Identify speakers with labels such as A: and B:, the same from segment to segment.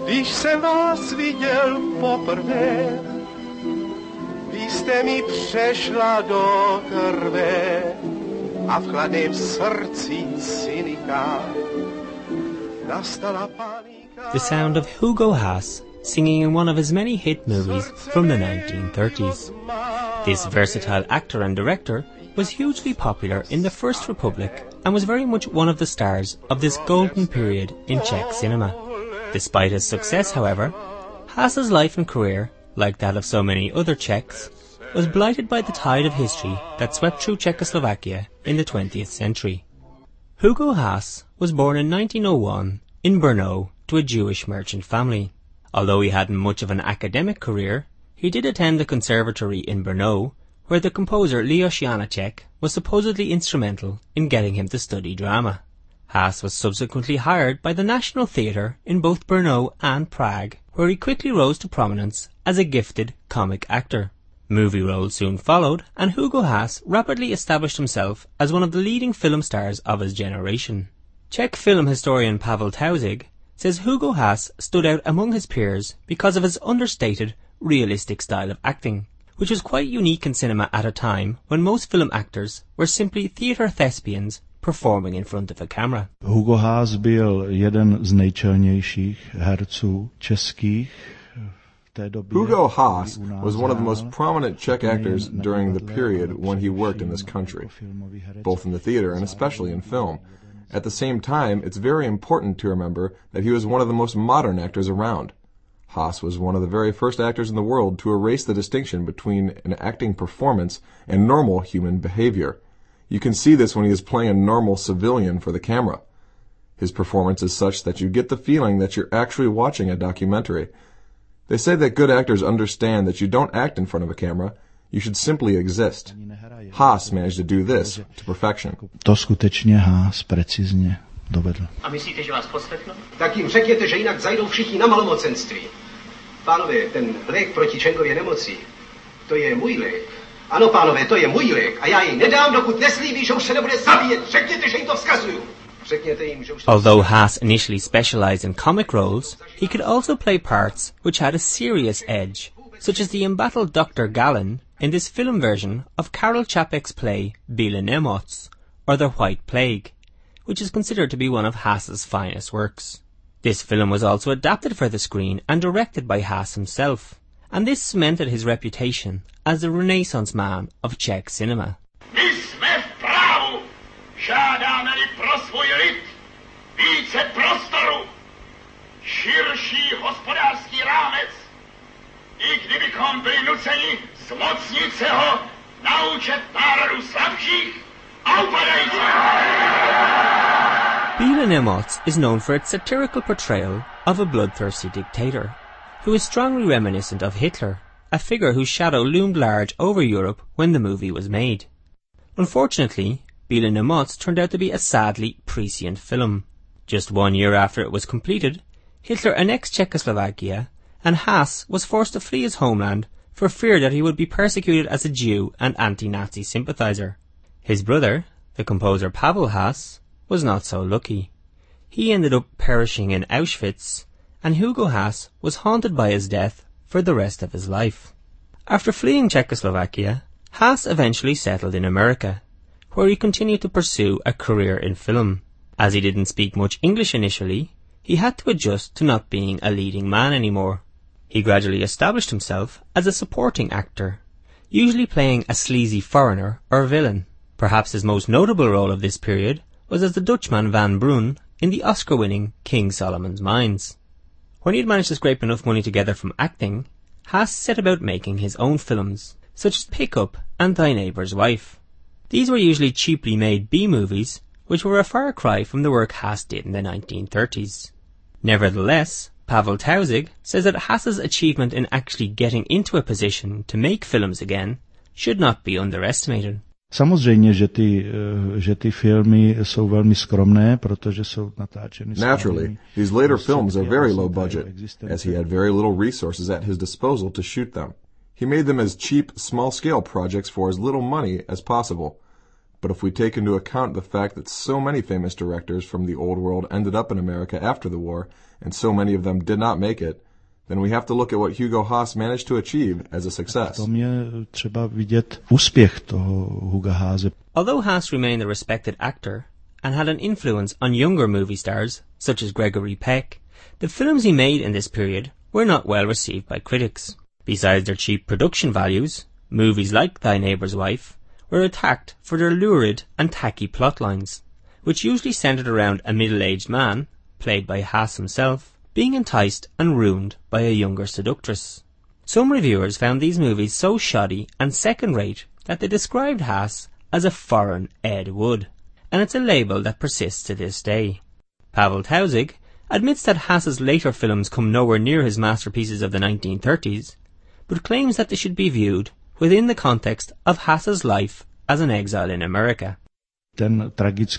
A: Když jsem vás viděl poprvé, vy jste mi přešla do krve a v chladném srdci cynika nastala panika.
B: The sound of Hugo Haas singing in one of his many hit movies from the 1930s. This versatile actor and director was hugely popular in the First Republic and was very much one of the stars of this golden period in Czech cinema. Despite his success, however, Haas's life and career, like that of so many other Czechs, was blighted by the tide of history that swept through Czechoslovakia in the 20th century. Hugo Haas was born in 1901 in Brno to a Jewish merchant family. Although he hadn't much of an academic career, he did attend the conservatory in Brno, where the composer Leos Janáček was supposedly instrumental in getting him to study drama. Haas was subsequently hired by the National Theatre in both Brno and Prague, where he quickly rose to prominence as a gifted comic actor. Movie roles soon followed, and Hugo Haas rapidly established himself as one of the leading film stars of his generation. Czech film historian Pavel Tausig says Hugo Haas stood out among his peers because of his understated, realistic style of acting, which was quite unique in cinema at a time when most film actors were simply theatre thespians performing in front of a camera.
C: Hugo Haas byl jeden z nejčelnějších herců českých.
D: Hugo Haas was one of the most prominent Czech actors during the period when he worked in this country, both in the theater and especially in film. At the same time, it's very important to remember that he was one of the most modern actors around. Haas was one of the very first actors in the world to erase the distinction between an acting performance and normal human behavior. You can see this when he is playing a normal civilian for the camera. His performance is such that you get the feeling that you're actually watching a documentary. They say that good actors understand that you don't act in front of a camera, you should simply exist. Haas managed to do this to perfection.
C: To skutečně Haas precizně dovedl.
E: A myslíte, že vás poslechnou?
F: Tak jim řekněte, že jinak zajdou všichni na malomocenství. Pánové, ten lék proti Čengově nemoci, to je můj lék. Ano, pánové, to je můj lék a já jej nedám, dokud neslíbí, že už se nebude zabíjet. Řekněte, že jim to vzkazuju.
B: Although Haas initially specialized in comic roles, he could also play parts which had a serious edge, such as the embattled Dr. Galen in this film version of Karel Čapek's play Bílá nemoc, or The White Plague, which is considered to be one of Haas's finest works. This film was also adapted for the screen and directed by Haas himself, and this cemented his reputation as the Renaissance man of Czech cinema.
G: Žádáme-li pro svůj lid více prostoru, širší hospodářský rámec, i kdybychom byli nuceni zmocnit se ho na účet národů slabších a upadajících.
B: Bílá nemoc is known for its satirical portrayal of a bloodthirsty dictator, who is strongly reminiscent of Hitler, a figure whose shadow loomed large over Europe when the movie was made. Unfortunately, Bílá nemoc turned out to be a sadly prescient film. Just 1 year after it was completed, Hitler annexed Czechoslovakia, and Haas was forced to flee his homeland for fear that he would be persecuted as a Jew and anti-Nazi sympathizer. His brother, the composer Pavel Haas, was not so lucky. He ended up perishing in Auschwitz, and Hugo Haas was haunted by his death for the rest of his life. After fleeing Czechoslovakia, Haas eventually settled in America, where he continued to pursue a career in film. As he didn't speak much English initially, he had to adjust to not being a leading man anymore. He gradually established himself as a supporting actor, usually playing a sleazy foreigner or villain. Perhaps his most notable role of this period was as the Dutchman Van Brun in the Oscar-winning King Solomon's Mines. When he had managed to scrape enough money together from acting, Haas set about making his own films, such as Pickup and Thy Neighbour's Wife. These were usually cheaply made B-movies, which were a far cry from the work Haas did in the 1930s. Nevertheless, Pavel Tausig says that Haas's achievement in actually getting into a position to make films again should not be underestimated.
C: Samozřejmě, že ty filmy jsou velmi skromné, protože jsou natáčeny.
D: Naturally, these later films are very low budget, as he had very little resources at his disposal to shoot them. He made them as cheap, small-scale projects for as little money as possible. But if we take into account the fact that so many famous directors from the Old World ended up in America after the war, and so many of them did not make it, then we have to look at what Hugo Haas managed to achieve as a success.
B: Although Haas remained a respected actor and had an influence on younger movie stars such as Gregory Peck, the films he made in this period were not well received by critics. Besides their cheap production values, movies like Thy Neighbour's Wife were attacked for their lurid and tacky plotlines, which usually centred around a middle-aged man, played by Haas himself, being enticed and ruined by a younger seductress. Some reviewers found these movies so shoddy and second-rate that they described Haas as a foreign Ed Wood, and it's a label that persists to this day. Pavel Tausig admits that Haas's later films come nowhere near his masterpieces of the 1930s, but claims that they should be viewed within the context of Haas's life as an exile in America.
C: The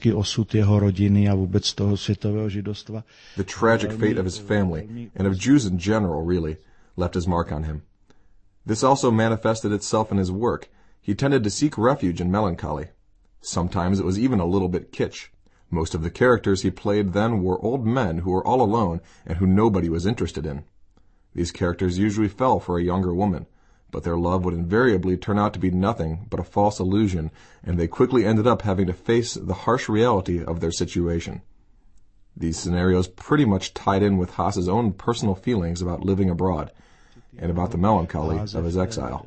D: tragic fate of his family, and of Jews in general, really, left his mark on him. This also manifested itself in his work. He tended to seek refuge in melancholy. Sometimes it was even a little bit kitsch. Most of the characters he played then were old men who were all alone and who nobody was interested in. These characters usually fell for a younger woman, but their love would invariably turn out to be nothing but a false illusion, and they quickly ended up having to face the harsh reality of their situation. These scenarios pretty much tied in with Haas's own personal feelings about living abroad, and about the melancholy of his exile.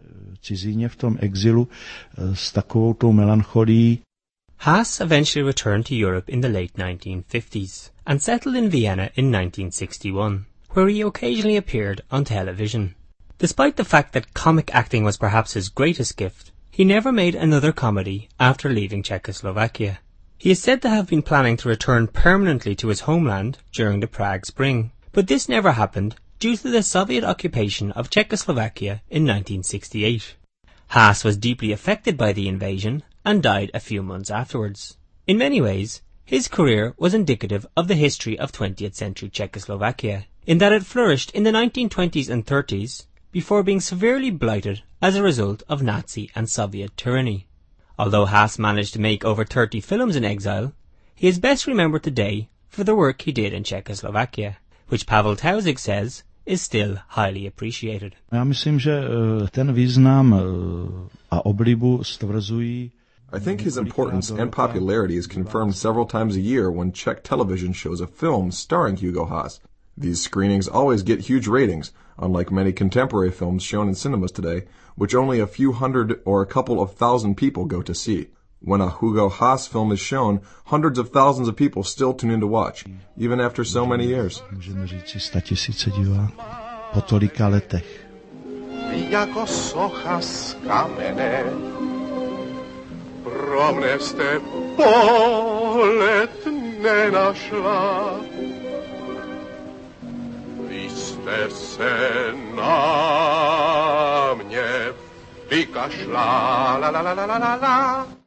B: Haas eventually returned to Europe in the late 1950s, and settled in Vienna in 1961, where he occasionally appeared on television. Despite the fact that comic acting was perhaps his greatest gift, he never made another comedy after leaving Czechoslovakia. He is said to have been planning to return permanently to his homeland during the Prague Spring, but this never happened due to the Soviet occupation of Czechoslovakia in 1968. Haas was deeply affected by the invasion and died a few months afterwards. In many ways, his career was indicative of the history of 20th century Czechoslovakia, in that it flourished in the 1920s and 30s, before being severely blighted as a result of Nazi and Soviet tyranny. Although Haas managed to make over 30 films in exile, he is best remembered today for the work he did in Czechoslovakia, which Pavel Tausig says is still highly appreciated.
C: Já myslím, že ten význam a oblibu stvrzují.
D: I think his importance and popularity is confirmed several times a year when Czech television shows a film starring Hugo Haas. These screenings always get huge ratings, unlike many contemporary films shown in cinemas today, which only a few hundred or a couple of thousand people go to see. When a Hugo Haas film is shown, hundreds of thousands of people still tune in to watch, even after so many years.
C: Můžeme říci 100 000 diváků po tolika letech.
A: Jako socha z kamene, pro mne jste pohled nenašla. Vy jste se na mě vykašla, la la la la la la.